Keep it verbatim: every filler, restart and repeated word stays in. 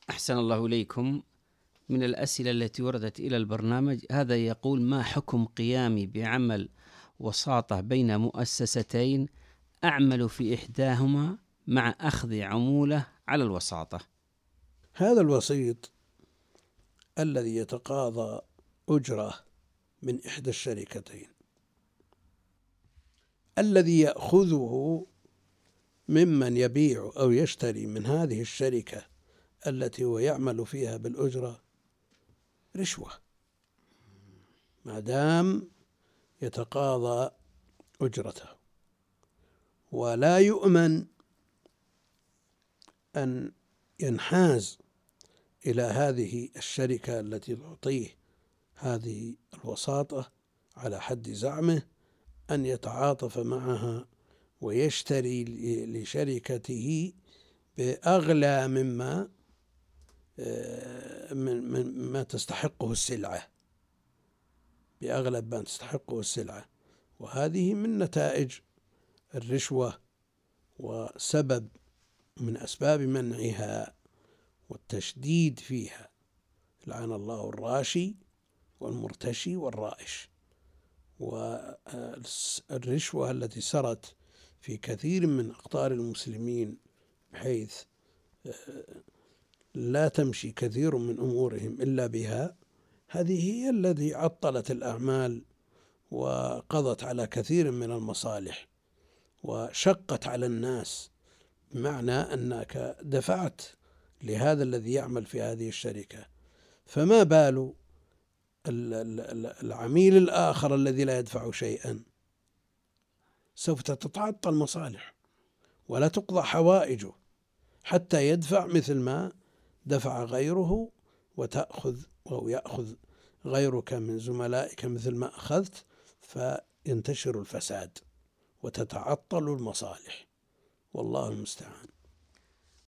أحسن الله إليكم. من الأسئلة التي وردت إلى البرنامج هذا يقول: ما حكم قيامي بعمل وساطة بين مؤسستين أعمل في إحداهما مع أخذ عمولة على الوساطة؟ هذا الوسيط الذي يتقاضى أجرة من إحدى الشركتين الذي يأخذه ممن يبيع أو يشتري من هذه الشركة التي هو يعمل فيها بالأجرة رشوة، ما دام يتقاضى أجرته، ولا يؤمن أن ينحاز إلى هذه الشركة التي تعطيه هذه الوساطة على حد زعمه، أن يتعاطف معها ويشتري لشركته بأغلى مما مما تستحقه السلعة، بأغلب ما تستحقه السلعة. وهذه من نتائج الرشوة وسبب من أسباب منعها والتشديد فيها. لعن الله الراشي والمرتشي والرائش. والرشوة التي سرت في كثير من أقطار المسلمين بحيث لا تمشي كثير من أمورهم إلا بها، هذه هي التي عطلت الأعمال وقضت على كثير من المصالح وشقت على الناس، بمعنى أنك دفعت لهذا الذي يعمل في هذه الشركة، فما بال العميل الآخر الذي لا يدفع شيئا؟ سوف تتعطل مصالح ولا تقضى حوائجه حتى يدفع مثل ما دفع غيره، وتأخذ أو يأخذ غيرك من زملائك مثل ما أخذت، فينتشر الفساد وتتعطل المصالح، والله المستعان.